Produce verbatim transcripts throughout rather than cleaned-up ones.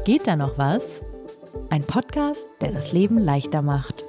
Geht da noch was? Ein Podcast, der das Leben leichter macht.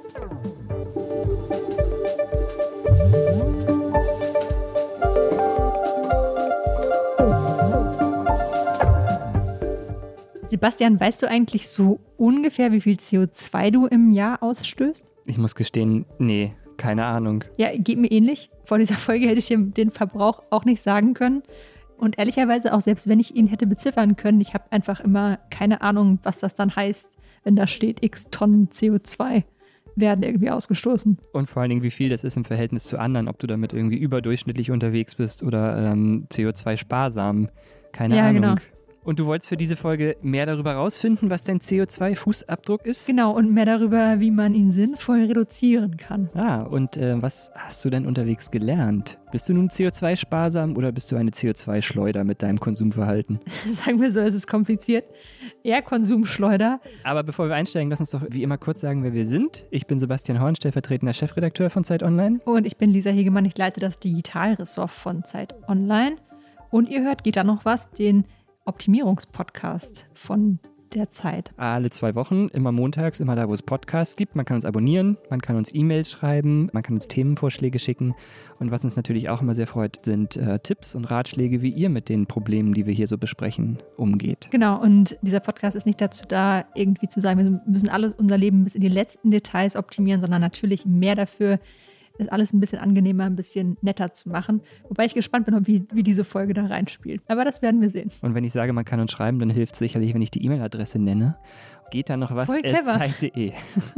Sebastian, weißt du eigentlich so ungefähr, wie viel C O zwei du im Jahr ausstößt? Ich muss gestehen, nee, keine Ahnung. Ja, geht mir ähnlich. Vor dieser Folge hätte ich dir den Verbrauch auch nicht sagen können. Und ehrlicherweise auch, selbst wenn ich ihn hätte beziffern können, ich habe einfach immer keine Ahnung, was das dann heißt, wenn da steht, x Tonnen C O zwei werden irgendwie ausgestoßen. Und vor allen Dingen, wie viel das ist im Verhältnis zu anderen, ob du damit irgendwie überdurchschnittlich unterwegs bist oder ähm, C O zwei sparsam. Keine ja, Ahnung. Genau. Und du wolltest für diese Folge mehr darüber rausfinden, was dein C O zwei Fußabdruck ist? Genau, und mehr darüber, wie man ihn sinnvoll reduzieren kann. Ah, und äh, was hast du denn unterwegs gelernt? Bist du nun C O zwei sparsam oder bist du eine C O zwei Schleuder mit deinem Konsumverhalten? Sagen wir so, es ist kompliziert. Eher Konsumschleuder. Aber bevor wir einsteigen, lass uns doch wie immer kurz sagen, wer wir sind. Ich bin Sebastian Horn, stellvertretender Chefredakteur von Zeit Online. Und ich bin Lisa Hegemann, ich leite das Digitalressort von Zeit Online. Und ihr hört, geht da noch was, den Optimierungspodcast von der Zeit. Alle zwei Wochen, immer montags, immer da, wo es Podcasts gibt. Man kann uns abonnieren, man kann uns E-Mails schreiben, man kann uns Themenvorschläge schicken. Und was uns natürlich auch immer sehr freut, sind äh, Tipps und Ratschläge, wie ihr mit den Problemen, die wir hier so besprechen, umgeht. Genau, und dieser Podcast ist nicht dazu da, irgendwie zu sagen, wir müssen alles unser Leben bis in die letzten Details optimieren, sondern natürlich mehr dafür, das alles ein bisschen angenehmer, ein bisschen netter zu machen. Wobei ich gespannt bin, wie, wie diese Folge da reinspielt. Aber das werden wir sehen. Und wenn ich sage, man kann uns schreiben, dann hilft es sicherlich, wenn ich die E-Mail-Adresse nenne. Geht da noch was? Voll clever. Zeit punkt de.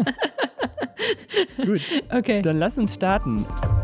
Gut, okay. Dann lass uns starten.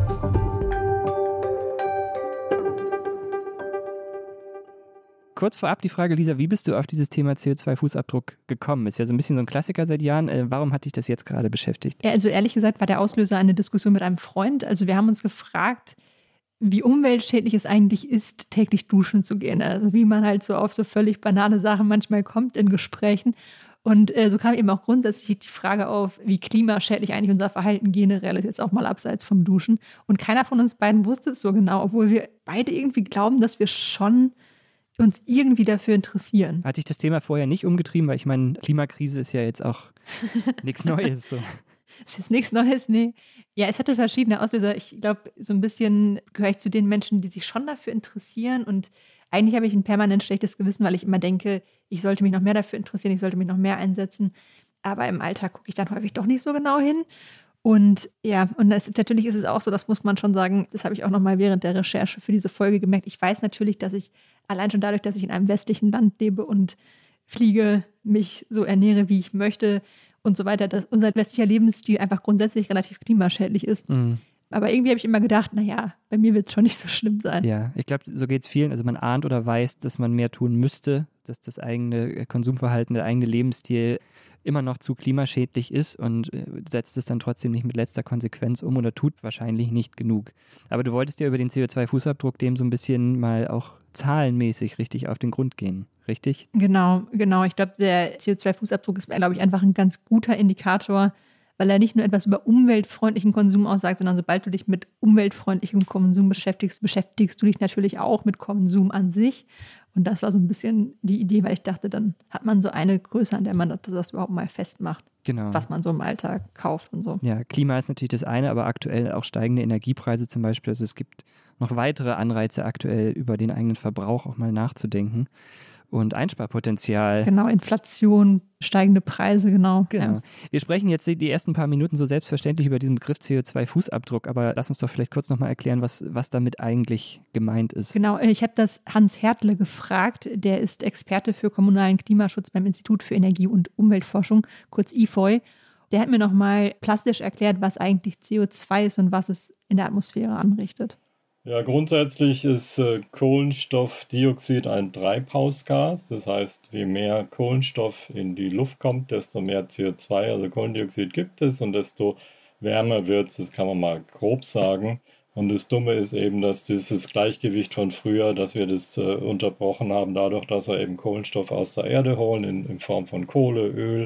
Kurz vorab die Frage, Lisa, wie bist du auf dieses Thema C O zwei Fußabdruck gekommen? Ist ja so ein bisschen so ein Klassiker seit Jahren. Äh, warum hat dich das jetzt gerade beschäftigt? Ja, also ehrlich gesagt war der Auslöser eine Diskussion mit einem Freund. Also wir haben uns gefragt, wie umweltschädlich es eigentlich ist, täglich duschen zu gehen. Also wie man halt so auf so völlig banale Sachen manchmal kommt in Gesprächen. Und äh, so kam eben auch grundsätzlich die Frage auf, wie klimaschädlich eigentlich unser Verhalten generell ist, jetzt auch mal abseits vom Duschen. Und keiner von uns beiden wusste es so genau, obwohl wir beide irgendwie glauben, dass wir schon uns irgendwie dafür interessieren. Hat sich das Thema vorher nicht umgetrieben, weil ich meine, Klimakrise ist ja jetzt auch nichts Neues. So. Es ist nichts Neues, nee. Ja, es hatte verschiedene Auslöser. Ich glaube, so ein bisschen gehöre ich zu den Menschen, die sich schon dafür interessieren. Und eigentlich habe ich ein permanent schlechtes Gewissen, weil ich immer denke, ich sollte mich noch mehr dafür interessieren, ich sollte mich noch mehr einsetzen. Aber im Alltag gucke ich dann häufig doch nicht so genau hin. Und ja, und das, natürlich ist es auch so, das muss man schon sagen, das habe ich auch nochmal während der Recherche für diese Folge gemerkt. Ich weiß natürlich, dass ich allein schon dadurch, dass ich in einem westlichen Land lebe und fliege, mich so ernähre, wie ich möchte und so weiter, dass unser westlicher Lebensstil einfach grundsätzlich relativ klimaschädlich ist. Mhm. Aber irgendwie habe ich immer gedacht, naja, bei mir wird es schon nicht so schlimm sein. Ja, ich glaube, so geht es vielen. Also man ahnt oder weiß, dass man mehr tun müsste, dass das eigene Konsumverhalten, der eigene Lebensstil immer noch zu klimaschädlich ist und setzt es dann trotzdem nicht mit letzter Konsequenz um oder tut wahrscheinlich nicht genug. Aber du wolltest ja über den C O zwei Fußabdruck dem so ein bisschen mal auch zahlenmäßig richtig auf den Grund gehen, richtig? Genau, genau. Ich glaube, der C O zwei Fußabdruck ist, glaube ich, einfach ein ganz guter Indikator, weil er nicht nur etwas über umweltfreundlichen Konsum aussagt, sondern sobald du dich mit umweltfreundlichem Konsum beschäftigst, beschäftigst du dich natürlich auch mit Konsum an sich. Und das war so ein bisschen die Idee, weil ich dachte, dann hat man so eine Größe, an der man das überhaupt mal festmacht, genau, was man so im Alltag kauft und so. Ja, Klima ist natürlich das eine, aber aktuell auch steigende Energiepreise zum Beispiel. Also es gibt noch weitere Anreize aktuell, über den eigenen Verbrauch auch mal nachzudenken. Und Einsparpotenzial. Genau, Inflation, steigende Preise, genau. Genau. Ja. Wir sprechen jetzt die ersten paar Minuten so selbstverständlich über diesen Begriff C O zwei Fußabdruck, aber lass uns doch vielleicht kurz nochmal erklären, was, was damit eigentlich gemeint ist. Genau, ich habe das Hans Hertle gefragt, der ist Experte für kommunalen Klimaschutz beim Institut für Energie- und Umweltforschung, kurz I F O I. Der hat mir nochmal plastisch erklärt, was eigentlich C O zwei ist und was es in der Atmosphäre anrichtet. Ja, grundsätzlich ist äh, Kohlenstoffdioxid ein Treibhausgas. Das heißt, je mehr Kohlenstoff in die Luft kommt, desto mehr C O zwei, also Kohlendioxid gibt es und desto wärmer wird es. Das kann man mal grob sagen. Und das Dumme ist eben, dass dieses Gleichgewicht von früher, dass wir das äh, unterbrochen haben, dadurch, dass wir eben Kohlenstoff aus der Erde holen, in, in Form von Kohle, Öl,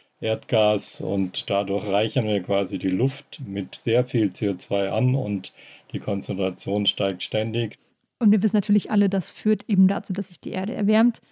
Erdgas, und dadurch reichern wir quasi die Luft mit sehr viel C O zwei an und die Konzentration steigt ständig. Und wir wissen natürlich alle, das führt eben dazu, dass sich die Erde erwärmt.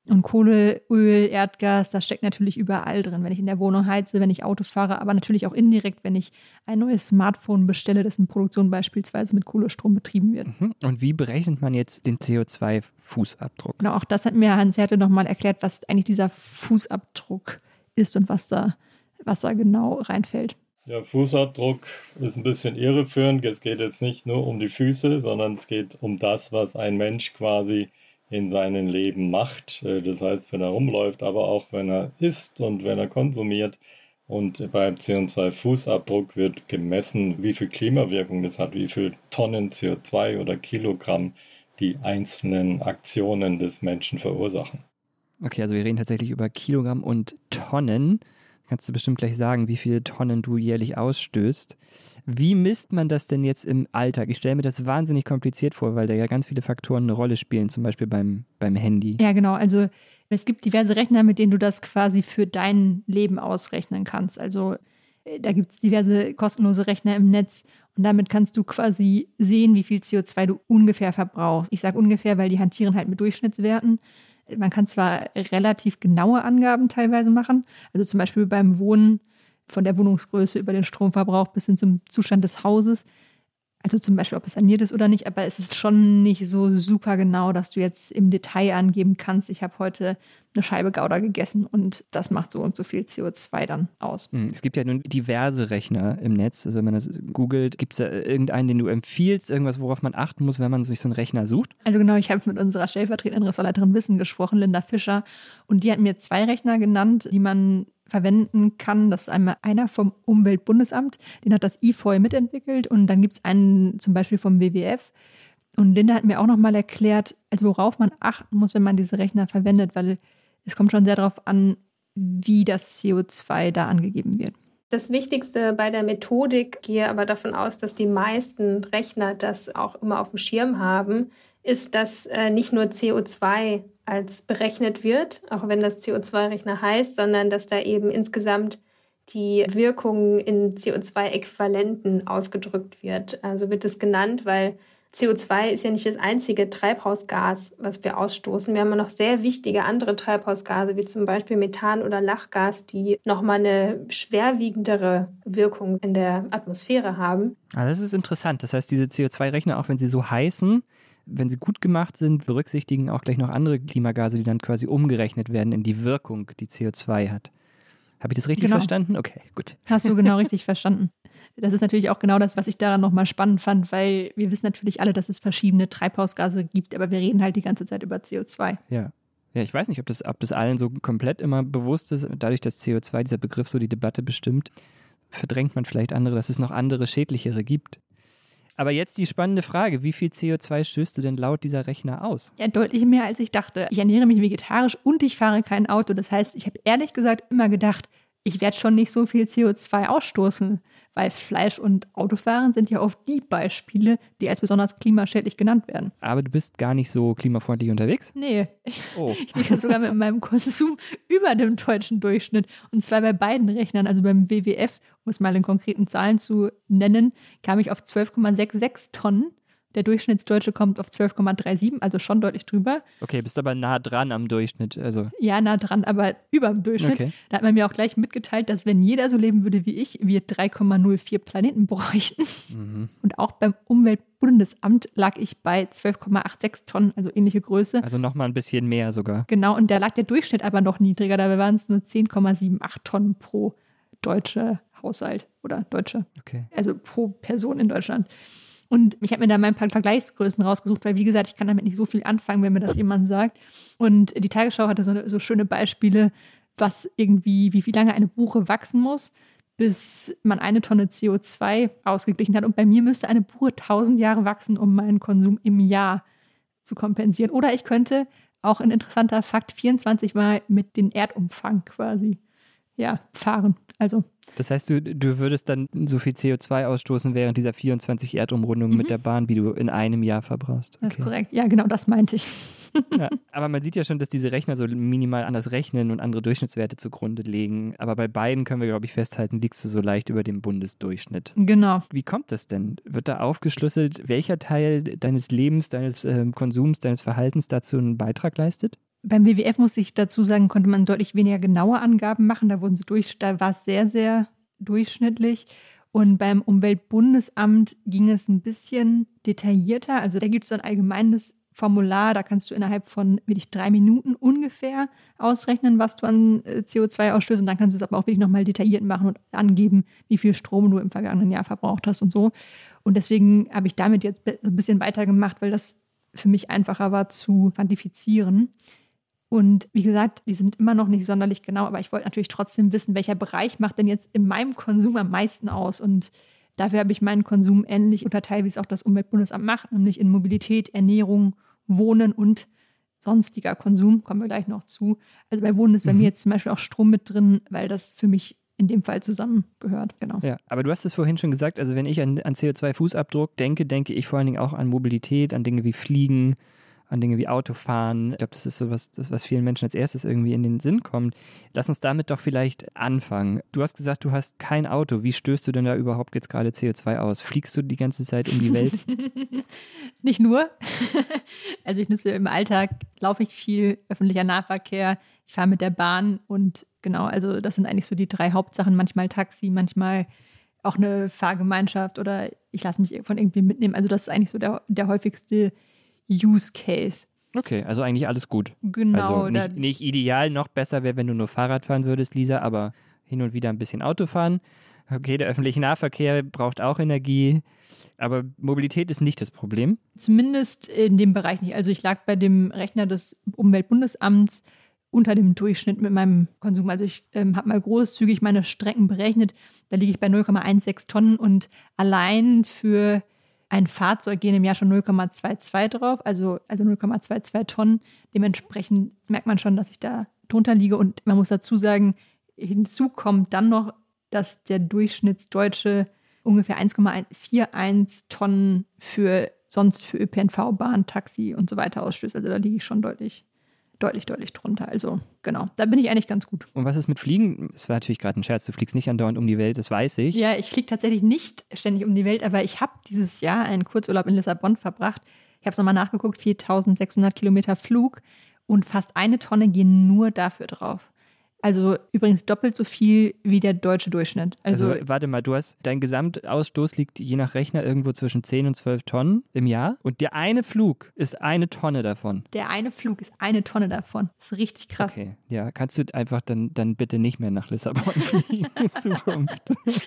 Und Kohle, Öl, Erdgas, das steckt natürlich überall drin, wenn ich in der Wohnung heize, wenn ich Auto fahre, aber natürlich auch indirekt, wenn ich ein neues Smartphone bestelle, dessen Produktion beispielsweise mit Kohlestrom betrieben wird. Und wie berechnet man jetzt den C O zwei Fußabdruck? Genau, auch das hat mir Hans Härte nochmal erklärt, was eigentlich dieser Fußabdruck ist und was da, was da genau reinfällt. Ja, Fußabdruck ist ein bisschen irreführend. Es geht jetzt nicht nur um die Füße, sondern es geht um das, was ein Mensch quasi in seinem Leben macht. Das heißt, wenn er rumläuft, aber auch wenn er isst und wenn er konsumiert. Und beim C O zwei Fußabdruck wird gemessen, wie viel Klimawirkung das hat, wie viel Tonnen C O zwei oder Kilogramm die einzelnen Aktionen des Menschen verursachen. Okay, also wir reden tatsächlich über Kilogramm und Tonnen. Kannst du bestimmt gleich sagen, wie viele Tonnen du jährlich ausstößt. Wie misst man das denn jetzt im Alltag? Ich stelle mir das wahnsinnig kompliziert vor, weil da ja ganz viele Faktoren eine Rolle spielen, zum Beispiel beim, beim Handy. Ja, genau. Also es gibt diverse Rechner, mit denen du das quasi für dein Leben ausrechnen kannst. Also da gibt es diverse kostenlose Rechner im Netz und damit kannst du quasi sehen, wie viel C O zwei du ungefähr verbrauchst. Ich sage ungefähr, weil die hantieren halt mit Durchschnittswerten. Man kann zwar relativ genaue Angaben teilweise machen, also zum Beispiel beim Wohnen von der Wohnungsgröße über den Stromverbrauch bis hin zum Zustand des Hauses, also zum Beispiel, ob es saniert ist oder nicht, aber es ist schon nicht so super genau, dass du jetzt im Detail angeben kannst, ich habe heute eine Scheibe Gouda gegessen und das macht so und so viel C O zwei dann aus. Es gibt ja nun diverse Rechner im Netz, also wenn man das googelt, gibt es da irgendeinen, den du empfiehlst, irgendwas, worauf man achten muss, wenn man sich so einen Rechner sucht? Also genau, ich habe mit unserer stellvertretenden Ressortleiterin Wissen gesprochen, Linda Fischer, und die hat mir zwei Rechner genannt, die man verwenden kann. Das ist einmal einer vom Umweltbundesamt, den hat das I F O I mitentwickelt, und dann gibt es einen zum Beispiel vom W W F. Und Linda hat mir auch nochmal erklärt, also worauf man achten muss, wenn man diese Rechner verwendet, weil es kommt schon sehr darauf an, wie das C O zwei da angegeben wird. Das Wichtigste bei der Methodik, ich gehe aber davon aus, dass die meisten Rechner das auch immer auf dem Schirm haben, ist, dass äh, nicht nur C O zwei als berechnet wird, auch wenn das C O zwei Rechner heißt, sondern dass da eben insgesamt die Wirkung in C O zwei Äquivalenten ausgedrückt wird. Also wird es genannt, weil C O zwei ist ja nicht das einzige Treibhausgas, was wir ausstoßen. Wir haben ja noch sehr wichtige andere Treibhausgase, wie zum Beispiel Methan oder Lachgas, die nochmal eine schwerwiegendere Wirkung in der Atmosphäre haben. Ah, das ist interessant. Das heißt, diese C O zwei Rechner, auch wenn sie so heißen, wenn sie gut gemacht sind, berücksichtigen auch gleich noch andere Klimagase, die dann quasi umgerechnet werden in die Wirkung, die C O zwei hat. Habe ich das richtig Genau. verstanden? Okay, gut. Hast du genau richtig verstanden. Das ist natürlich auch genau das, was ich daran nochmal spannend fand, weil wir wissen natürlich alle, dass es verschiedene Treibhausgase gibt, aber wir reden halt die ganze Zeit über C O zwei. Ja. Ja, ich weiß nicht, ob das, ob das allen so komplett immer bewusst ist. Dadurch, dass C O zwei, dieser Begriff, so die Debatte bestimmt, verdrängt man vielleicht andere, dass es noch andere schädlichere gibt. Aber jetzt die spannende Frage, wie viel C O zwei stößt du denn laut dieser Rechner aus? Ja, deutlich mehr, als ich dachte. Ich ernähre mich vegetarisch und ich fahre kein Auto. Das heißt, ich habe ehrlich gesagt immer gedacht, ich werde schon nicht so viel C O zwei ausstoßen, weil Fleisch und Autofahren sind ja oft die Beispiele, die als besonders klimaschädlich genannt werden. Aber du bist gar nicht so klimafreundlich unterwegs? Nee, ich, Oh. ich liege sogar mit meinem Konsum über dem deutschen Durchschnitt. Und zwar bei beiden Rechnern, also beim W W F, um es mal in konkreten Zahlen zu nennen, kam ich auf zwölf Komma sechsundsechzig Tonnen. Der Durchschnittsdeutsche kommt auf zwölf Komma siebenunddreißig, also schon deutlich drüber. Okay, bist aber nah dran am Durchschnitt. Also. Ja, nah dran, aber über dem Durchschnitt. Okay. Da hat man mir auch gleich mitgeteilt, dass wenn jeder so leben würde wie ich, wir drei Komma null vier Planeten bräuchten. Mhm. Und auch beim Umweltbundesamt lag ich bei zwölf Komma sechsundachtzig Tonnen, also ähnliche Größe. Also nochmal ein bisschen mehr sogar. Genau, und da lag der Durchschnitt aber noch niedriger. Dabei waren es nur zehn Komma achtundsiebzig Tonnen pro deutsche Haushalt oder Deutsche. Okay. Also pro Person in Deutschland. Und ich habe mir da mal ein paar Vergleichsgrößen rausgesucht, weil, wie gesagt, ich kann damit nicht so viel anfangen, wenn mir das jemand sagt. Und die Tagesschau hatte so, eine, so schöne Beispiele, was irgendwie, wie, wie lange eine Buche wachsen muss, bis man eine Tonne C O zwei ausgeglichen hat. Und bei mir müsste eine Buche tausend Jahre wachsen, um meinen Konsum im Jahr zu kompensieren. Oder ich könnte, auch ein interessanter Fakt, vierundzwanzig Mal mit dem Erdumfang quasi ja, fahren. Also Das heißt, du, du würdest dann so viel C O zwei ausstoßen während dieser vierundzwanzig Erdumrundungen Mhm. mit der Bahn, wie du in einem Jahr verbrauchst. das ist korrekt. Ja, genau, das meinte ich. Ja, aber man sieht ja schon, dass diese Rechner so minimal anders rechnen und andere Durchschnittswerte zugrunde legen. Aber bei beiden können wir, glaube ich, festhalten, liegst du so leicht über dem Bundesdurchschnitt. Genau. Wie kommt das denn? Wird da aufgeschlüsselt, welcher Teil deines Lebens, deines äh, Konsums, deines Verhaltens dazu einen Beitrag leistet? Beim W W F, muss ich dazu sagen, konnte man deutlich weniger genaue Angaben machen. Da wurden sie durch, da war es sehr, sehr durchschnittlich. Und beim Umweltbundesamt ging es ein bisschen detaillierter. Also da gibt es ein allgemeines Formular, da kannst du innerhalb von wirklich drei Minuten ungefähr ausrechnen, was du an C O zwei ausstößt. Und dann kannst du es aber auch wirklich nochmal detailliert machen und angeben, wie viel Strom du im vergangenen Jahr verbraucht hast und so. Und deswegen habe ich damit jetzt ein bisschen weitergemacht, weil das für mich einfacher war zu quantifizieren. Und wie gesagt, die sind immer noch nicht sonderlich genau, aber ich wollte natürlich trotzdem wissen, welcher Bereich macht denn jetzt in meinem Konsum am meisten aus. Und dafür habe ich meinen Konsum ähnlich unterteilt, wie es auch das Umweltbundesamt macht, nämlich in Mobilität, Ernährung, Wohnen und sonstiger Konsum. Kommen wir gleich noch zu. Also bei Wohnen ist bei mhm. mir jetzt zum Beispiel auch Strom mit drin, weil das für mich in dem Fall zusammengehört. Genau. Ja, aber du hast es vorhin schon gesagt, also wenn ich an, an C O zwei Fußabdruck denke, denke ich vor allen Dingen auch an Mobilität, an Dinge wie Fliegen, an Dinge wie Autofahren. Ich glaube, das ist so was, das, was vielen Menschen als erstes irgendwie in den Sinn kommt. Lass uns damit doch vielleicht anfangen. Du hast gesagt, du hast kein Auto. Wie stößt du denn da überhaupt jetzt gerade C O zwei aus? Fliegst du die ganze Zeit um die Welt? Nicht nur. Also ich nutze im Alltag, laufe ich viel, öffentlicher Nahverkehr, ich fahre mit der Bahn und genau, also das sind eigentlich so die drei Hauptsachen. Manchmal Taxi, manchmal auch eine Fahrgemeinschaft oder ich lasse mich von irgendwem mitnehmen. Also das ist eigentlich so der, der häufigste Use Case. Okay, also eigentlich alles gut. Genau. Also nicht, nicht ideal, noch besser wäre, wenn du nur Fahrrad fahren würdest, Lisa, aber hin und wieder ein bisschen Auto fahren. Okay, der öffentliche Nahverkehr braucht auch Energie, aber Mobilität ist nicht das Problem. Zumindest in dem Bereich nicht. Also ich lag bei dem Rechner des Umweltbundesamts unter dem Durchschnitt mit meinem Konsum. Also ich ähm, habe mal großzügig meine Strecken berechnet. Da liege ich bei null Komma sechzehn Tonnen und allein für ein Fahrzeug gehen im Jahr schon null Komma zweiundzwanzig drauf, also, also null Komma zweiundzwanzig Tonnen. Dementsprechend merkt man schon, dass ich da drunter liege. Und man muss dazu sagen, hinzu kommt dann noch, dass der Durchschnittsdeutsche ungefähr eins Komma einundvierzig Tonnen für sonst für Ö P N V, Bahn, Taxi und so weiter ausstößt. Also da liege ich schon deutlich, deutlich, deutlich drunter. Also genau, da bin ich eigentlich ganz gut. Und was ist mit Fliegen? Das war natürlich gerade ein Scherz, du fliegst nicht andauernd um die Welt, das weiß ich. Ja, ich fliege tatsächlich nicht ständig um die Welt, aber ich habe dieses Jahr einen Kurzurlaub in Lissabon verbracht. Ich habe es nochmal nachgeguckt, viertausendsechshundert Kilometer Flug und fast eine Tonne gehen nur dafür drauf. Also übrigens doppelt so viel wie der deutsche Durchschnitt. Also, also warte mal, du hast, dein Gesamtausstoß liegt je nach Rechner irgendwo zwischen zehn und zwölf Tonnen im Jahr und der eine Flug ist eine Tonne davon. Der eine Flug ist eine Tonne davon. Das ist richtig krass. Okay, ja, kannst du einfach dann, dann bitte nicht mehr nach Lissabon fliegen in Zukunft?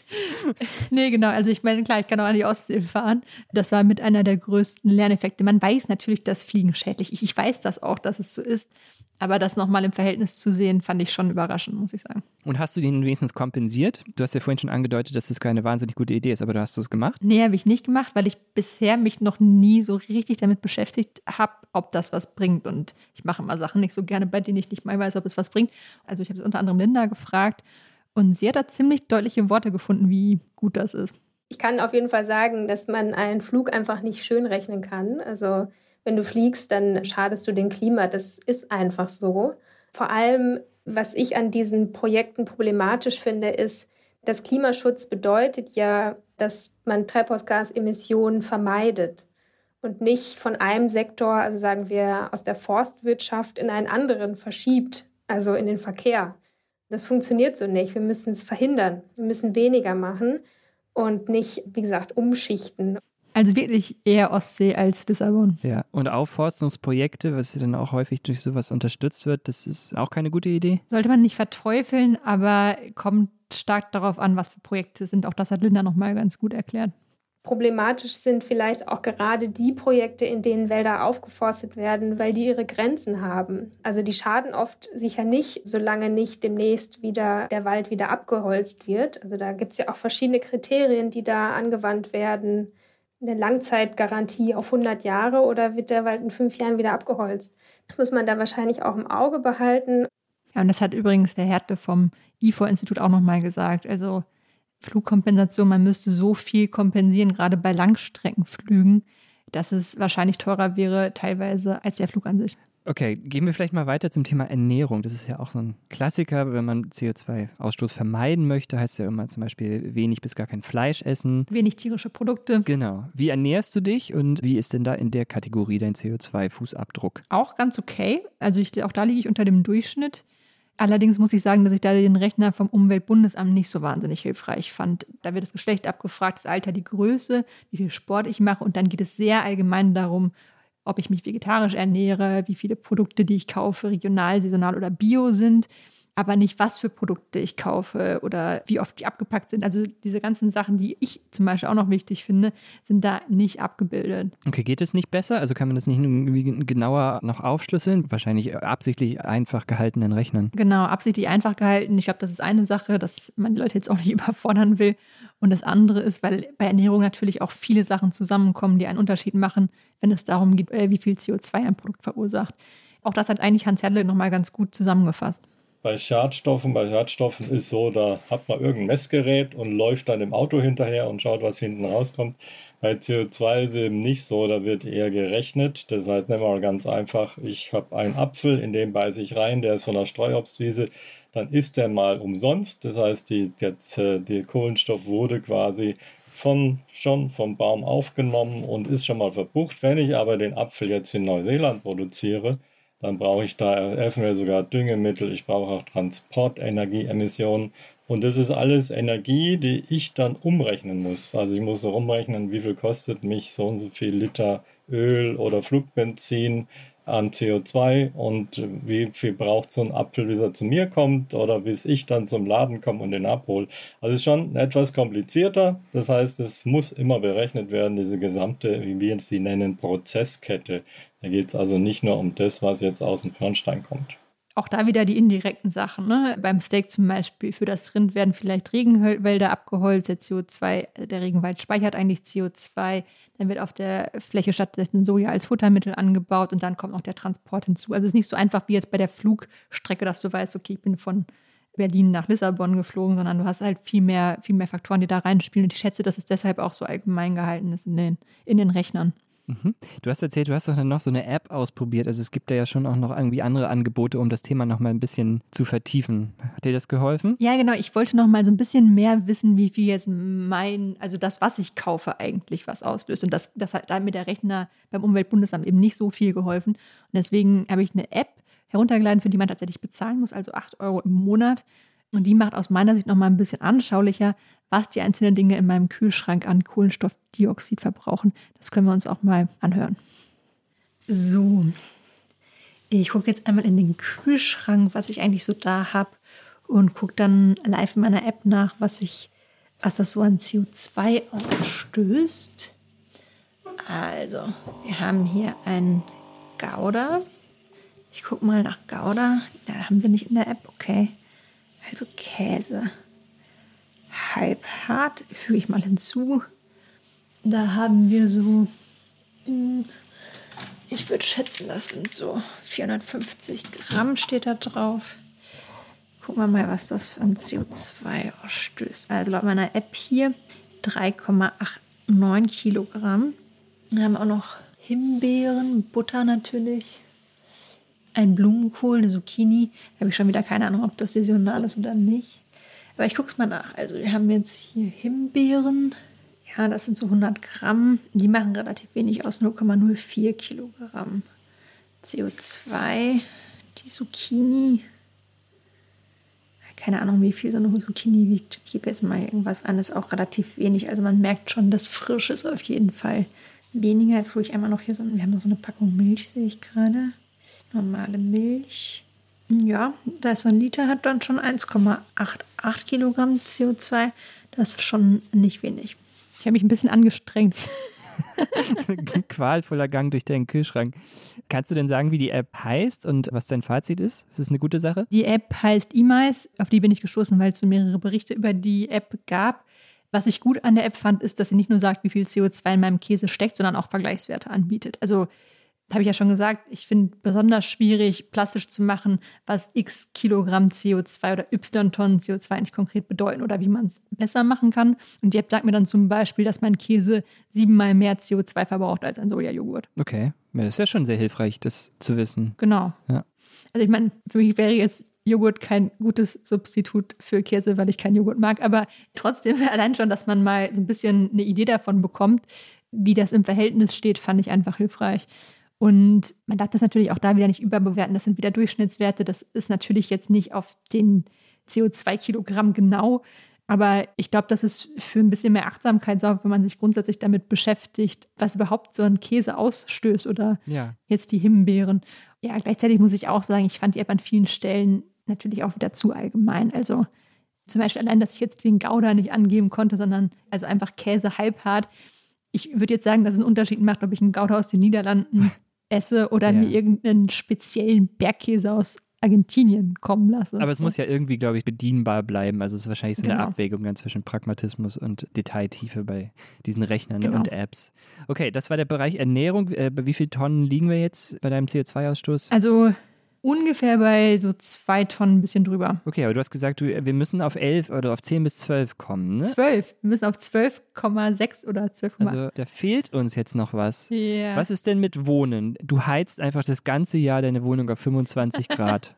Nee, genau. Also ich meine, klar, ich kann auch an die Ostsee fahren. Das war mit einer der größten Lerneffekte. Man weiß natürlich, dass Fliegen schädlich ist. Ich weiß das auch, dass es so ist. Aber das nochmal im Verhältnis zu sehen, fand ich schon überraschend, muss ich sagen. Und hast du den wenigstens kompensiert? Du hast ja vorhin schon angedeutet, dass das keine wahnsinnig gute Idee ist, aber du hast es gemacht? Nee, habe ich nicht gemacht, weil ich bisher mich noch nie so richtig damit beschäftigt habe, ob das was bringt. Und ich mache immer Sachen nicht so gerne, bei denen ich nicht mal weiß, ob es was bringt. Also ich habe es unter anderem Linda gefragt und sie hat da ziemlich deutliche Worte gefunden, wie gut das ist. Ich kann auf jeden Fall sagen, dass man einen Flug einfach nicht schön rechnen kann. Also wenn du fliegst, dann schadest du dem Klima. Das ist einfach so. Vor allem, was ich an diesen Projekten problematisch finde, ist, dass Klimaschutz bedeutet ja, dass man Treibhausgasemissionen vermeidet und nicht von einem Sektor, also sagen wir aus der Forstwirtschaft, in einen anderen verschiebt, also in den Verkehr. Das funktioniert so nicht. Wir müssen es verhindern. Wir müssen weniger machen und nicht, wie gesagt, umschichten. Also wirklich eher Ostsee als Lissabon. Ja, und Aufforstungsprojekte, was dann auch häufig durch sowas unterstützt wird, das ist auch keine gute Idee? Sollte man nicht verteufeln, aber kommt stark darauf an, was für Projekte es sind. Auch das hat Linda nochmal ganz gut erklärt. Problematisch sind vielleicht auch gerade die Projekte, in denen Wälder aufgeforstet werden, weil die ihre Grenzen haben. Also die schaden oft sicher nicht, solange nicht demnächst wieder der Wald wieder abgeholzt wird. Also da gibt es ja auch verschiedene Kriterien, die da angewandt werden. Eine Langzeitgarantie auf hundert Jahre oder wird der Wald in fünf Jahren wieder abgeholzt? Das muss man da wahrscheinlich auch im Auge behalten. Ja, und das hat übrigens der Härte vom I F O-Institut auch nochmal gesagt. Also Flugkompensation, man müsste so viel kompensieren, gerade bei Langstreckenflügen, dass es wahrscheinlich teurer wäre teilweise als der Flug an sich. Okay, gehen wir vielleicht mal weiter zum Thema Ernährung. Das ist ja auch so ein Klassiker, wenn man C O zwei Ausstoß vermeiden möchte, heißt ja immer zum Beispiel wenig bis gar kein Fleisch essen. Wenig tierische Produkte. Genau. Wie ernährst du dich und wie ist denn da in der Kategorie dein C O zwei Fußabdruck? Auch ganz okay. Also ich, auch da liege ich unter dem Durchschnitt. Allerdings muss ich sagen, dass ich da den Rechner vom Umweltbundesamt nicht so wahnsinnig hilfreich fand. Da wird das Geschlecht abgefragt, das Alter, die Größe, wie viel Sport ich mache und dann geht es sehr allgemein darum, ob ich mich vegetarisch ernähre, wie viele Produkte, die ich kaufe, regional, saisonal oder bio sind, aber nicht, was für Produkte ich kaufe oder wie oft die abgepackt sind. Also diese ganzen Sachen, die ich zum Beispiel auch noch wichtig finde, sind da nicht abgebildet. Okay, geht es nicht besser? Also kann man das nicht irgendwie genauer noch aufschlüsseln? Wahrscheinlich absichtlich einfach gehaltenen Rechnern. Genau, absichtlich einfach gehalten. Ich glaube, das ist eine Sache, dass man die Leute jetzt auch nicht überfordern will. Und das andere ist, weil bei Ernährung natürlich auch viele Sachen zusammenkommen, die einen Unterschied machen, wenn es darum geht, wie viel C O zwei ein Produkt verursacht. Auch das hat eigentlich Hans Hertle nochmal ganz gut zusammengefasst. Bei Schadstoffen, bei Schadstoffen ist so, da hat man irgendein Messgerät und läuft dann im Auto hinterher und schaut, was hinten rauskommt. Bei C O zwei ist eben nicht so, da wird eher gerechnet. Das heißt, nehmen wir mal ganz einfach, ich habe einen Apfel, in den beiße ich rein, der ist von der Streuobstwiese, dann ist der mal umsonst. Das heißt, die, jetzt, der Kohlenstoff wurde quasi von, schon vom Baum aufgenommen und ist schon mal verbucht. Wenn ich aber den Apfel jetzt in Neuseeland produziere, dann brauche ich da eventuell sogar Düngemittel, ich brauche auch Transportenergieemissionen und das ist alles Energie, die ich dann umrechnen muss. Also ich muss so umrechnen, wie viel kostet mich so und so viel Liter Öl oder Flugbenzin an C O zwei und wie viel braucht so ein Apfel, bis er zu mir kommt oder bis ich dann zum Laden komme und den abhole. Also schon etwas komplizierter, das heißt, es muss immer berechnet werden, diese gesamte, wie wir sie nennen, Prozesskette. Da geht es also nicht nur um das, was jetzt aus dem Schornstein kommt. Auch da wieder die indirekten Sachen. Ne? Beim Steak zum Beispiel, für das Rind werden vielleicht Regenwälder abgeholzt, der C O zwei, der Regenwald speichert eigentlich C O zwei, dann wird auf der Fläche stattdessen Soja als Futtermittel angebaut und dann kommt noch der Transport hinzu. Also es ist nicht so einfach wie jetzt bei der Flugstrecke, dass du weißt, okay, ich bin von Berlin nach Lissabon geflogen, sondern du hast halt viel mehr, viel mehr Faktoren, die da reinspielen und ich schätze, dass es deshalb auch so allgemein gehalten ist in den, in den Rechnern. Mhm. Du hast erzählt, du hast doch dann noch so eine App ausprobiert. Also es gibt da ja schon auch noch irgendwie andere Angebote, um das Thema noch mal ein bisschen zu vertiefen. Hat dir das geholfen? Ja, genau. Ich wollte noch mal so ein bisschen mehr wissen, wie viel jetzt mein, also das, was ich kaufe, eigentlich was auslöst. Und das, das hat da mir der Rechner beim Umweltbundesamt eben nicht so viel geholfen. Und deswegen habe ich eine App heruntergeladen, für die man tatsächlich bezahlen muss, also acht Euro im Monat. Und die macht aus meiner Sicht noch mal ein bisschen anschaulicher, was die einzelnen Dinge in meinem Kühlschrank an Kohlenstoffdioxid verbrauchen. Das können wir uns auch mal anhören. So, ich gucke jetzt einmal in den Kühlschrank, was ich eigentlich so da habe und gucke dann live in meiner App nach, was, ich, was das so an C O zwei ausstößt. Also, wir haben hier einen Gouda. Ich gucke mal nach Gouda. Ja, haben sie nicht in der App, okay. Also Käse. Halbhart, füge ich mal hinzu. Da haben wir so, ich würde schätzen, das sind so vierhundertfünfzig Gramm steht da drauf. Gucken wir mal, was das an C O zwei ausstößt. Also laut meiner App hier drei Komma neunundachtzig Kilogramm. Wir haben auch noch Himbeeren, Butter natürlich, ein Blumenkohl, eine Zucchini. Da habe ich schon wieder keine Ahnung, ob das saisonal ist oder nicht. Aber ich gucke es mal nach. Also wir haben jetzt hier Himbeeren. Ja, das sind so hundert Gramm. Die machen relativ wenig aus, null Komma null vier Kilogramm. C O zwei, die Zucchini. Keine Ahnung, wie viel so eine Zucchini wiegt. Ich gebe jetzt mal irgendwas an, das ist auch relativ wenig. Also man merkt schon, das frisch ist auf jeden Fall weniger. Jetzt hole ich einmal noch hier so, wir haben noch so eine Packung Milch, sehe ich gerade. Normale Milch. Ja, da ist so ein Liter, hat dann schon eins Komma achtundachtzig Kilogramm C O zwei. Das ist schon nicht wenig. Ich habe mich ein bisschen angestrengt. Qualvoller Gang durch deinen Kühlschrank. Kannst du denn sagen, wie die App heißt und was dein Fazit ist? Ist das eine gute Sache? Die App heißt eMice. Auf die bin ich gestoßen, weil es so mehrere Berichte über die App gab. Was ich gut an der App fand, ist, dass sie nicht nur sagt, wie viel C O zwei in meinem Käse steckt, sondern auch Vergleichswerte anbietet. Also habe ich ja schon gesagt, ich finde besonders schwierig, plastisch zu machen, was x Kilogramm C O zwei oder y Tonnen C O zwei eigentlich konkret bedeuten oder wie man es besser machen kann. Und die App sagt mir dann zum Beispiel, dass mein Käse siebenmal mehr C O zwei verbraucht als ein Sojajoghurt. Okay. Ja, das ist ja schon sehr hilfreich, das zu wissen. Genau. Ja. Also ich meine, für mich wäre jetzt Joghurt kein gutes Substitut für Käse, weil ich keinen Joghurt mag, aber trotzdem allein schon, dass man mal so ein bisschen eine Idee davon bekommt, wie das im Verhältnis steht, fand ich einfach hilfreich. Und man darf das natürlich auch da wieder nicht überbewerten. Das sind wieder Durchschnittswerte. Das ist natürlich jetzt nicht auf den C O zwei Kilogramm genau. Aber ich glaube, dass es für ein bisschen mehr Achtsamkeit sorgt, wenn man sich grundsätzlich damit beschäftigt, was überhaupt so ein Käse ausstößt oder ja. jetzt die Himbeeren. Ja, gleichzeitig muss ich auch sagen, ich fand die App an vielen Stellen natürlich auch wieder zu allgemein. Also zum Beispiel allein, dass ich jetzt den Gouda nicht angeben konnte, sondern also einfach Käse halbhart. Ich würde jetzt sagen, dass es einen Unterschied macht, ob ich einen Gouda aus den Niederlanden esse oder ja. mir irgendeinen speziellen Bergkäse aus Argentinien kommen lasse. Aber es muss ja irgendwie, glaube ich, bedienbar bleiben. Also es ist wahrscheinlich so Genau. eine Abwägung dann zwischen Pragmatismus und Detailtiefe bei diesen Rechnern Genau. und Apps. Okay, das war der Bereich Ernährung. Äh, bei wie viel Tonnen liegen wir jetzt bei deinem C O zwei Ausstoß? Also ungefähr bei so zwei Tonnen, ein bisschen drüber. Okay, aber du hast gesagt, du, wir müssen auf elf oder auf zehn bis zwölf kommen, ne? zwölf. Wir müssen auf zwölf Komma sechs oder zwölf Komma acht. Also da fehlt uns jetzt noch was. Ja. Was ist denn mit Wohnen? Du heizt einfach das ganze Jahr deine Wohnung auf fünfundzwanzig Grad.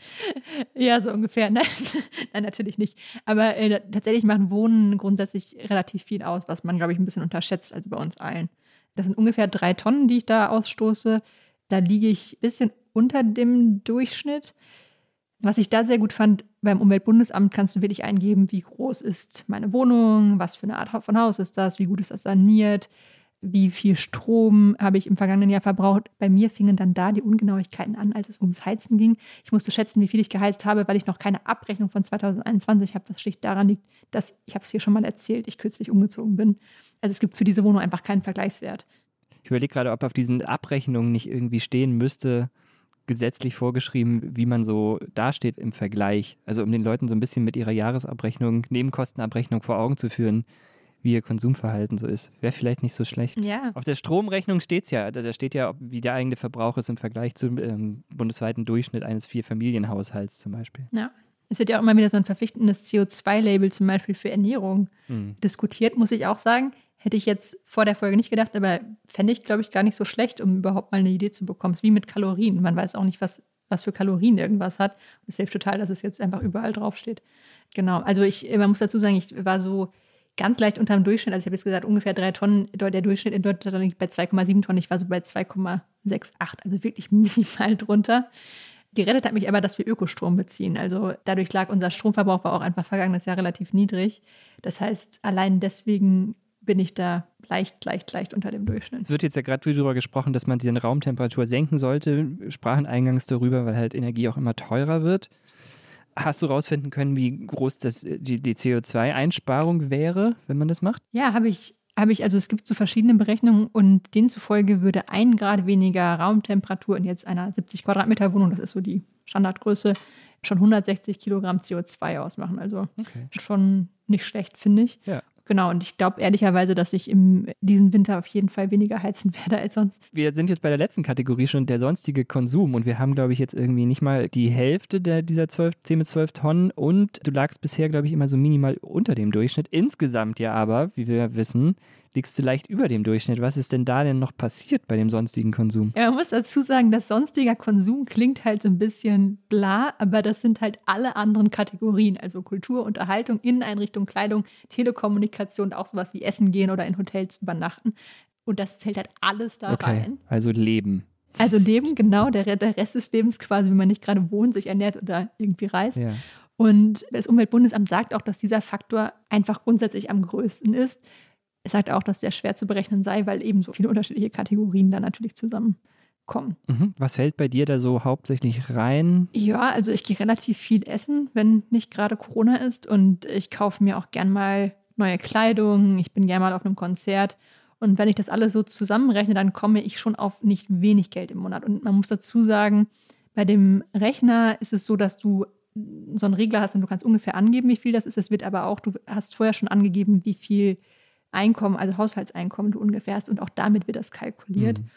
Ja, so ungefähr. Nein, nein natürlich nicht. Aber äh, tatsächlich macht Wohnen grundsätzlich relativ viel aus, was man, glaube ich, ein bisschen unterschätzt, also bei uns allen. Das sind ungefähr drei Tonnen, die ich da ausstoße. Da liege ich ein bisschen unter dem Durchschnitt. Was ich da sehr gut fand, beim Umweltbundesamt kannst du wirklich eingeben, wie groß ist meine Wohnung, was für eine Art von Haus ist das, wie gut ist das saniert, wie viel Strom habe ich im vergangenen Jahr verbraucht. Bei mir fingen dann da die Ungenauigkeiten an, als es ums Heizen ging. Ich musste schätzen, wie viel ich geheizt habe, weil ich noch keine Abrechnung von zweitausendeinundzwanzig habe, was schlicht daran liegt, dass, ich habe es hier schon mal erzählt, ich kürzlich umgezogen bin. Also es gibt für diese Wohnung einfach keinen Vergleichswert. Ich überlege gerade, ob auf diesen Abrechnungen nicht irgendwie stehen müsste, gesetzlich vorgeschrieben, wie man so dasteht im Vergleich. Also um den Leuten so ein bisschen mit ihrer Jahresabrechnung, Nebenkostenabrechnung vor Augen zu führen, wie ihr Konsumverhalten so ist. Wäre vielleicht nicht so schlecht. Ja. Auf der Stromrechnung steht es ja. Da, da steht ja, wie der eigene Verbrauch ist im Vergleich zum ähm, bundesweiten Durchschnitt eines Vierfamilienhaushalts zum Beispiel. Ja. Es wird ja auch immer wieder so ein verpflichtendes C O zwei Label zum Beispiel für Ernährung Mhm. diskutiert, muss ich auch sagen. Hätte ich jetzt vor der Folge nicht gedacht, aber fände ich, glaube ich, gar nicht so schlecht, um überhaupt mal eine Idee zu bekommen. Es ist wie mit Kalorien. Man weiß auch nicht, was, was für Kalorien irgendwas hat. Und es hilft total, dass es jetzt einfach überall draufsteht. Genau. Also ich, man muss dazu sagen, ich war so ganz leicht unter dem Durchschnitt. Also ich habe jetzt gesagt, ungefähr drei Tonnen. Der Durchschnitt in Deutschland liegt bei zwei Komma sieben Tonnen. Ich war so bei zwei Komma achtundsechzig. Also wirklich minimal drunter. Gerettet hat mich aber, dass wir Ökostrom beziehen. Also dadurch lag unser Stromverbrauch war auch einfach vergangenes Jahr relativ niedrig. Das heißt, allein deswegen bin ich da leicht, leicht, leicht unter dem Durchschnitt. Es wird jetzt ja gerade darüber gesprochen, dass man die Raumtemperatur senken sollte. Wir sprachen eingangs darüber, weil halt Energie auch immer teurer wird. Hast du rausfinden können, wie groß das, die, die C O zwei Einsparung wäre, wenn man das macht? Ja, habe ich, habe ich, also es gibt so verschiedene Berechnungen und denen zufolge würde ein Grad weniger Raumtemperatur in jetzt einer siebzig Quadratmeter Wohnung, das ist so die Standardgröße, schon hundertsechzig Kilogramm C O zwei ausmachen. Also Okay. schon nicht schlecht, finde ich. Ja. Genau, und ich glaube ehrlicherweise, dass ich im diesen Winter auf jeden Fall weniger heizen werde als sonst. Wir sind jetzt bei der letzten Kategorie schon, der sonstige Konsum, und wir haben, glaube ich, jetzt irgendwie nicht mal die Hälfte der, dieser zwölf, zehn bis zwölf Tonnen, und du lagst bisher, glaube ich, immer so minimal unter dem Durchschnitt. Insgesamt ja aber, wie wir wissen, liegst du leicht über dem Durchschnitt. Was ist denn da denn noch passiert bei dem sonstigen Konsum? Ja, man muss dazu sagen, dass sonstiger Konsum klingt halt so ein bisschen bla, aber das sind halt alle anderen Kategorien, also Kultur, Unterhaltung, Inneneinrichtung, Kleidung, Telekommunikation und auch sowas wie Essen gehen oder in Hotels übernachten. Und das zählt halt alles da Okay, rein. also Leben. Also Leben, genau, der, der Rest des Lebens quasi, wenn man nicht gerade wohnt, sich ernährt oder irgendwie reist. Ja. Und das Umweltbundesamt sagt auch, dass dieser Faktor einfach grundsätzlich am größten ist. Es sagt auch, dass der schwer zu berechnen sei, weil eben so viele unterschiedliche Kategorien da natürlich zusammenkommen. Mhm. Was fällt bei dir da so hauptsächlich rein? Ja, also ich gehe relativ viel essen, wenn nicht gerade Corona ist. Und ich kaufe mir auch gern mal neue Kleidung. Ich bin gern mal auf einem Konzert. Und wenn ich das alles so zusammenrechne, dann komme ich schon auf nicht wenig Geld im Monat. Und man muss dazu sagen, bei dem Rechner ist es so, dass du so einen Regler hast und du kannst ungefähr angeben, wie viel das ist. Es wird aber auch, du hast vorher schon angegeben, wie viel Einkommen, also Haushaltseinkommen du ungefähr hast, und auch damit wird das kalkuliert. Mhm.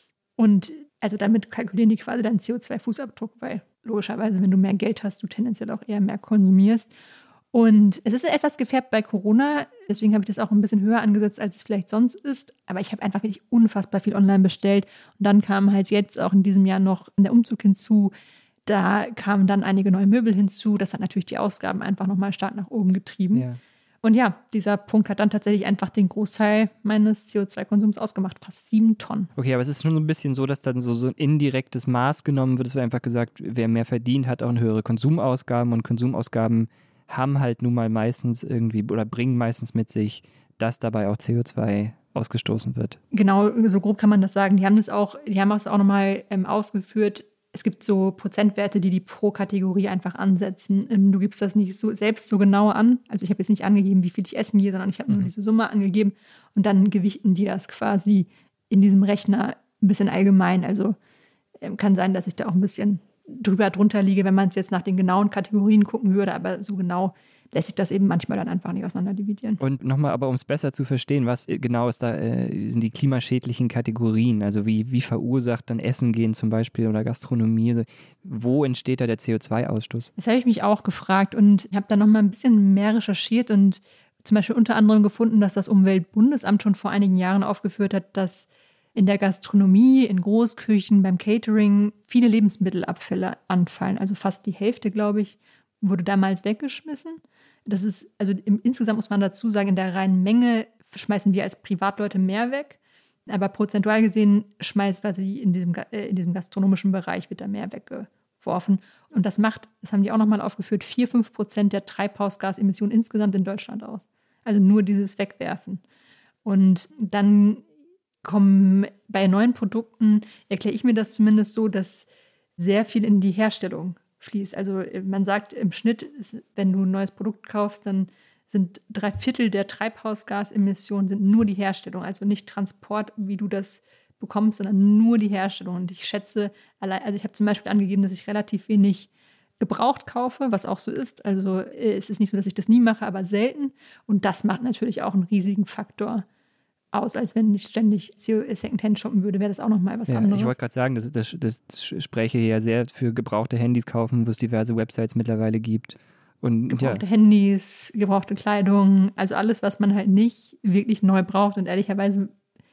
Und also damit kalkulieren die quasi deinen C O zwei Fußabdruck, weil logischerweise, wenn du mehr Geld hast, du tendenziell auch eher mehr konsumierst. Und es ist etwas gefärbt bei Corona, deswegen habe ich das auch ein bisschen höher angesetzt, als es vielleicht sonst ist. Aber ich habe einfach wirklich unfassbar viel online bestellt. Und dann kam halt jetzt auch in diesem Jahr noch der Umzug hinzu. Da kamen dann einige neue Möbel hinzu. Das hat natürlich die Ausgaben einfach nochmal stark nach oben getrieben. Ja. Und ja, dieser Punkt hat dann tatsächlich einfach den Großteil meines C O zwei Konsums ausgemacht, fast sieben Tonnen. Okay, aber es ist schon so ein bisschen so, dass dann so, so ein indirektes Maß genommen wird. Es wird einfach gesagt, wer mehr verdient, hat auch eine höhere Konsumausgaben und Konsumausgaben haben halt nun mal meistens irgendwie oder bringen meistens mit sich, dass dabei auch C O zwei ausgestoßen wird. Genau, so grob kann man das sagen. Die haben das auch, die haben das auch nochmal ähm, aufgeführt. Es gibt so Prozentwerte, die die pro Kategorie einfach ansetzen. Ähm, du gibst das nicht so, selbst so genau an. Also ich habe jetzt nicht angegeben, wie viel ich essen gehe, sondern ich habe nur Mhm. diese Summe angegeben und dann gewichten die das quasi in diesem Rechner ein bisschen allgemein. Also ähm, kann sein, dass ich da auch ein bisschen drüber drunter liege, wenn man es jetzt nach den genauen Kategorien gucken würde, aber so genau lässt sich das eben manchmal dann einfach nicht auseinanderdividieren. Und nochmal, aber um es besser zu verstehen, was genau ist da, äh, sind die klimaschädlichen Kategorien? Also wie, wie verursacht dann Essen gehen zum Beispiel oder Gastronomie? Also wo entsteht da der C O zwei Ausstoß? Das habe ich mich auch gefragt und ich habe da noch mal ein bisschen mehr recherchiert und zum Beispiel unter anderem gefunden, dass das Umweltbundesamt schon vor einigen Jahren aufgeführt hat, dass in der Gastronomie, in Großküchen, beim Catering viele Lebensmittelabfälle anfallen. Also fast die Hälfte, glaube ich, wurde damals weggeschmissen. Das ist, also im, insgesamt muss man dazu sagen, in der reinen Menge schmeißen wir als Privatleute mehr weg. Aber prozentual gesehen schmeißt also in diesem, äh, in diesem gastronomischen Bereich wird da mehr weggeworfen. Und das macht, das haben die auch nochmal aufgeführt, vier bis fünf Prozent der Treibhausgasemissionen insgesamt in Deutschland aus. Also nur dieses Wegwerfen. Und dann kommen bei neuen Produkten, erkläre ich mir das zumindest so, dass sehr viel in die Herstellung fließt. Also man sagt im Schnitt, ist, wenn du ein neues Produkt kaufst, dann sind drei Viertel der Treibhausgasemissionen sind nur die Herstellung, also nicht Transport, wie du das bekommst, sondern nur die Herstellung. Und ich schätze, allein, also ich habe zum Beispiel angegeben, dass ich relativ wenig gebraucht kaufe, was auch so ist. Also es ist nicht so, dass ich das nie mache, aber selten. Und das macht natürlich auch einen riesigen Faktor aus, als wenn ich ständig Secondhand shoppen würde, wäre das auch nochmal was Ja, anderes. ich wollte gerade sagen, das, das, das, das spreche hier ja sehr für gebrauchte Handys kaufen, wo es diverse Websites mittlerweile gibt. Und, gebrauchte ja. Handys, gebrauchte Kleidung, also alles, was man halt nicht wirklich neu braucht. Und ehrlicherweise,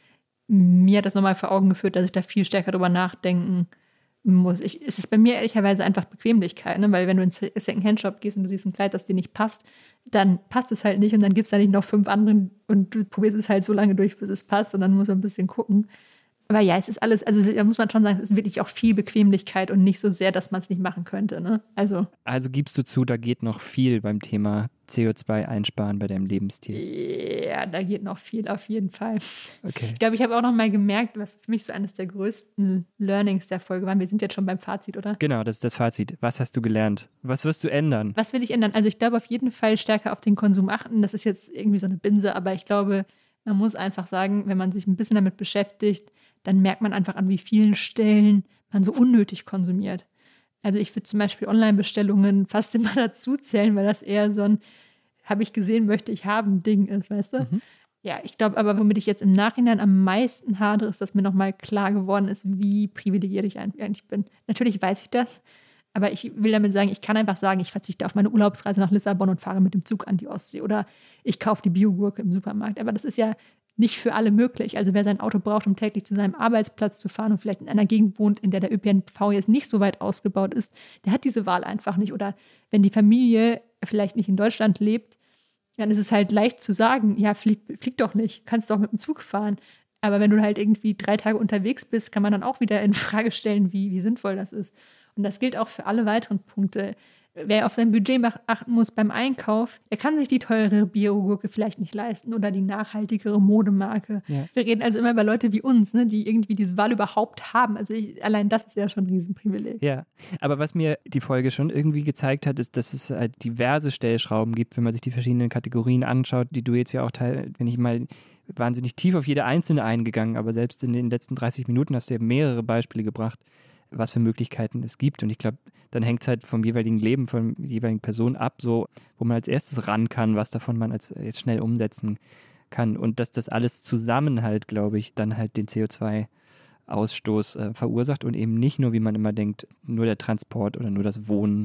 mir hat das nochmal vor Augen geführt, dass ich da viel stärker drüber nachdenken muss. Ich, es ist bei mir ehrlicherweise einfach Bequemlichkeit, ne? Weil wenn du in einen Second-Hand-Shop gehst und du siehst ein Kleid, das dir nicht passt, dann passt es halt nicht und dann gibt es da nicht noch fünf andere und du probierst es halt so lange durch, bis es passt und dann musst du ein bisschen gucken. Aber ja, es ist alles, also da muss man schon sagen, es ist wirklich auch viel Bequemlichkeit und nicht so sehr, dass man es nicht machen könnte. Ne? Also, also gibst du zu, da geht noch viel beim Thema C O zwei einsparen bei deinem Lebensstil. Ja, da geht noch viel auf jeden Fall. Okay. Ich glaube, ich habe auch noch mal gemerkt, was für mich so eines der größten Learnings der Folge waren. Wir sind jetzt schon beim Fazit, oder? Genau, das ist das Fazit. Was hast du gelernt? Was wirst du ändern? Was will ich ändern? Also ich glaube auf jeden Fall stärker auf den Konsum achten. Das ist jetzt irgendwie so eine Binse, aber ich glaube, man muss einfach sagen, wenn man sich ein bisschen damit beschäftigt, dann merkt man einfach, an wie vielen Stellen man so unnötig konsumiert. Also ich würde zum Beispiel Online-Bestellungen fast immer dazu zählen, weil das eher so ein, habe ich gesehen, möchte ich haben, Ding ist, weißt du? Mhm. Ja, ich glaube aber, womit ich jetzt im Nachhinein am meisten hadere, ist, dass mir nochmal klar geworden ist, wie privilegiert ich eigentlich bin. Natürlich weiß ich das, aber ich will damit sagen, ich kann einfach sagen, ich verzichte auf meine Urlaubsreise nach Lissabon und fahre mit dem Zug an die Ostsee oder ich kaufe die Biogurke im Supermarkt. Aber das ist ja nicht für alle möglich. Also wer sein Auto braucht, um täglich zu seinem Arbeitsplatz zu fahren und vielleicht in einer Gegend wohnt, in der der Ö P N V jetzt nicht so weit ausgebaut ist, der hat diese Wahl einfach nicht. Oder wenn die Familie vielleicht nicht in Deutschland lebt, dann ist es halt leicht zu sagen, ja, flieg, flieg doch nicht, kannst doch mit dem Zug fahren. Aber wenn du halt irgendwie drei Tage unterwegs bist, kann man dann auch wieder in Frage stellen, wie, wie sinnvoll das ist. Und das gilt auch für alle weiteren Punkte. Wer auf sein Budget achten muss beim Einkauf, der kann sich die teurere Biogurke vielleicht nicht leisten oder die nachhaltigere Modemarke. Ja. Wir reden also immer über Leute wie uns, ne, die irgendwie diese Wahl überhaupt haben. Also ich, allein das ist ja schon ein Riesenprivileg. Ja, aber was mir die Folge schon irgendwie gezeigt hat, ist, dass es halt diverse Stellschrauben gibt, wenn man sich die verschiedenen Kategorien anschaut, die du jetzt ja auch teil, wenn ich mal wahnsinnig tief auf jede einzelne eingegangen, aber selbst in den letzten dreißig Minuten hast du ja mehrere Beispiele gebracht, was für Möglichkeiten es gibt. Und ich glaube, dann hängt es halt vom jeweiligen Leben, von der jeweiligen Person ab, so, wo man als erstes ran kann, was davon man als jetzt schnell umsetzen kann. Und dass das alles zusammen halt, glaube ich, dann halt den C O zwei Ausstoß äh, verursacht und eben nicht nur, wie man immer denkt, nur der Transport oder nur das Wohnen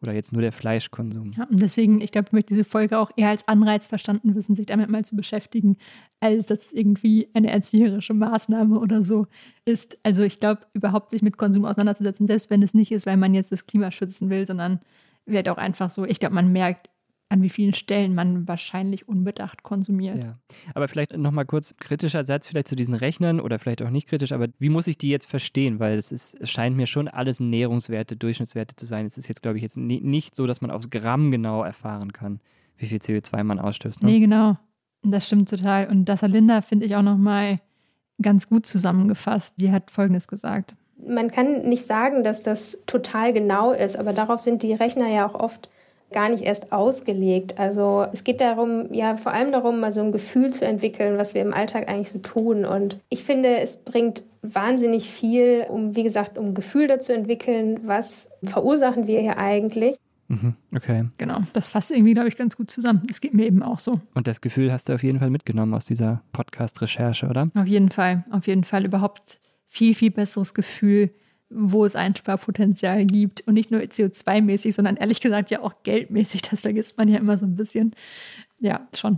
Oder jetzt nur der Fleischkonsum. Ja, und deswegen, ich glaube, ich möchte diese Folge auch eher als Anreiz verstanden wissen, sich damit mal zu beschäftigen, als dass irgendwie eine erzieherische Maßnahme oder so ist. Also ich glaube, überhaupt sich mit Konsum auseinanderzusetzen, selbst wenn es nicht ist, weil man jetzt das Klima schützen will, sondern wird auch einfach so, ich glaube, man merkt, an wie vielen Stellen man wahrscheinlich unbedacht konsumiert. Ja. Aber vielleicht nochmal kurz kritischer Satz vielleicht zu diesen Rechnern oder vielleicht auch nicht kritisch, aber wie muss ich die jetzt verstehen? Weil es, ist, es scheint mir schon alles Nährungswerte, Durchschnittswerte zu sein. Es ist jetzt, glaube ich, jetzt nie, nicht so, dass man aufs Gramm genau erfahren kann, wie viel C O zwei man ausstößt. Ne? Nee, genau. Das stimmt total. Und das hat Linda, finde ich, auch nochmal ganz gut zusammengefasst. Die hat Folgendes gesagt. Man kann nicht sagen, dass das total genau ist, aber darauf sind die Rechner ja auch oft gar nicht erst ausgelegt. Also es geht darum, ja vor allem darum, mal so ein Gefühl zu entwickeln, was wir im Alltag eigentlich so tun. Und ich finde, es bringt wahnsinnig viel, um, wie gesagt, um ein Gefühl dazu entwickeln, was verursachen wir hier eigentlich. Mhm, okay. Genau, das fasst irgendwie, glaube ich, ganz gut zusammen. Das geht mir eben auch so. Und das Gefühl hast du auf jeden Fall mitgenommen aus dieser Podcast-Recherche, oder? Auf jeden Fall, auf jeden Fall überhaupt viel, viel besseres Gefühl, wo es Einsparpotenzial gibt und nicht nur C O zwei mäßig, sondern ehrlich gesagt ja auch geldmäßig. Das vergisst man ja immer so ein bisschen. Ja, schon.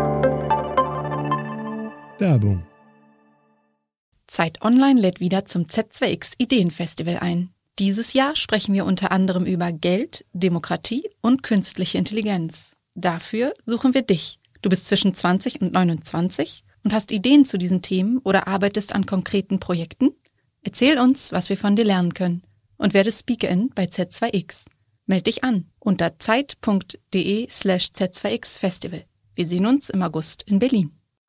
Werbung. Zeit Online lädt wieder zum Z zwei X Ideenfestival ein. Dieses Jahr sprechen wir unter anderem über Geld, Demokratie und künstliche Intelligenz. Dafür suchen wir dich. Du bist zwischen zwanzig und neunundzwanzig und hast Ideen zu diesen Themen oder arbeitest an konkreten Projekten? Erzähl uns, was wir von dir lernen können und werde Speakerin bei Z zwei X. Meld dich an unter zeit.de slash Z2X Festival. Wir sehen uns im August in Berlin.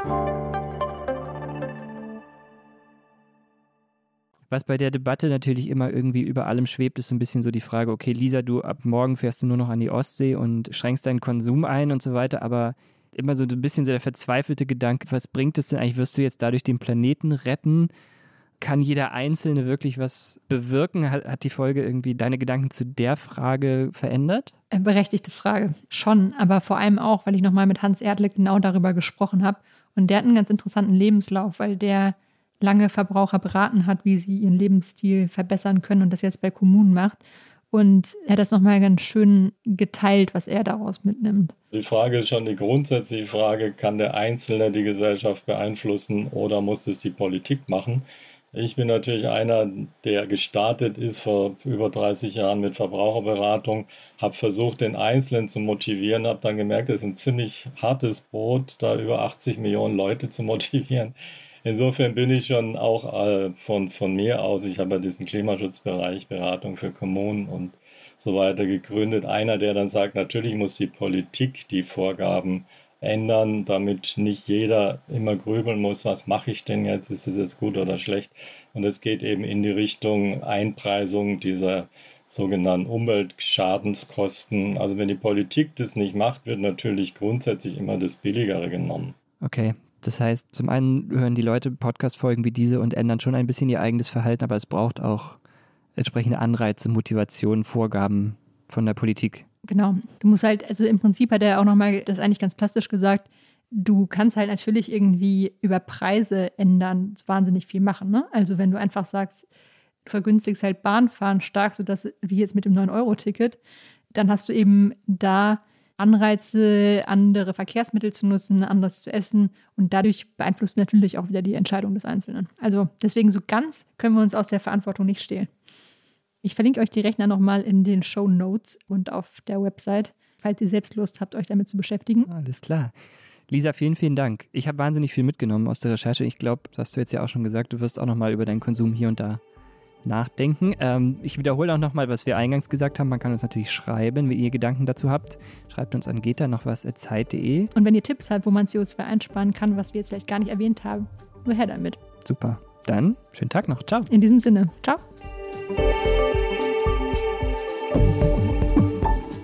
Was bei der Debatte natürlich immer irgendwie über allem schwebt, ist so ein bisschen so die Frage, okay, Lisa, du ab morgen fährst du nur noch an die Ostsee und schränkst deinen Konsum ein und so weiter, aber immer so ein bisschen so der verzweifelte Gedanke, was bringt es denn eigentlich, wirst du jetzt dadurch den Planeten retten? Kann jeder Einzelne wirklich was bewirken? Hat, hat die Folge irgendwie deine Gedanken zu der Frage verändert? Berechtigte Frage, schon, aber vor allem auch, weil ich nochmal mit Hans Erdle genau darüber gesprochen habe und der hat einen ganz interessanten Lebenslauf, weil der lange Verbraucher beraten hat, wie sie ihren Lebensstil verbessern können und das jetzt bei Kommunen macht. Und er hat das nochmal ganz schön geteilt, was er daraus mitnimmt. Die Frage ist schon die grundsätzliche Frage, kann der Einzelne die Gesellschaft beeinflussen oder muss es die Politik machen? Ich bin natürlich einer, der gestartet ist vor über dreißig Jahren mit Verbraucherberatung, habe versucht, den Einzelnen zu motivieren, habe dann gemerkt, es ist ein ziemlich hartes Brot, da über achtzig Millionen Leute zu motivieren. Insofern bin ich schon auch äh, von, von mir aus, ich habe ja diesen Klimaschutzbereich, Beratung für Kommunen und so weiter gegründet. Einer, der dann sagt, natürlich muss die Politik die Vorgaben ändern, damit nicht jeder immer grübeln muss, was mache ich denn jetzt, ist es jetzt gut oder schlecht. Und es geht eben in die Richtung Einpreisung dieser sogenannten Umweltschadenskosten. Also wenn die Politik das nicht macht, wird natürlich grundsätzlich immer das Billigere genommen. Okay. Das heißt, zum einen hören die Leute Podcast-Folgen wie diese und ändern schon ein bisschen ihr eigenes Verhalten, aber es braucht auch entsprechende Anreize, Motivationen, Vorgaben von der Politik. Genau. Du musst halt, also im Prinzip hat er auch nochmal das eigentlich ganz plastisch gesagt, du kannst halt natürlich irgendwie über Preise ändern, so wahnsinnig viel machen. Ne? Also wenn du einfach sagst, du vergünstigst halt Bahnfahren stark, sodass, wie jetzt mit dem neun Euro Ticket, dann hast du eben da Anreize, andere Verkehrsmittel zu nutzen, anderes zu essen und dadurch beeinflusst natürlich auch wieder die Entscheidung des Einzelnen. Also deswegen so ganz können wir uns aus der Verantwortung nicht stehlen. Ich verlinke euch die Rechner nochmal in den Shownotes und auf der Website, falls ihr selbst Lust habt, euch damit zu beschäftigen. Alles klar. Lisa, vielen, vielen Dank. Ich habe wahnsinnig viel mitgenommen aus der Recherche. Ich glaube, das hast du jetzt ja auch schon gesagt, du wirst auch nochmal über deinen Konsum hier und da nachdenken. Ähm, ich wiederhole auch nochmal, was wir eingangs gesagt haben. Man kann uns natürlich schreiben, wenn ihr Gedanken dazu habt. Schreibt uns an geta noch was at zeit punkt de. Und wenn ihr Tipps habt, wo man C O zwei einsparen kann, was wir jetzt vielleicht gar nicht erwähnt haben, nur her damit. Super. Dann schönen Tag noch. Ciao. In diesem Sinne. Ciao.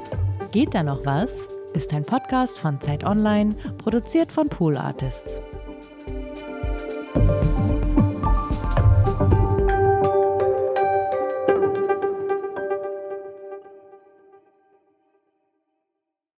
Geht da noch was? Ist ein Podcast von Zeit Online, produziert von Pool Artists.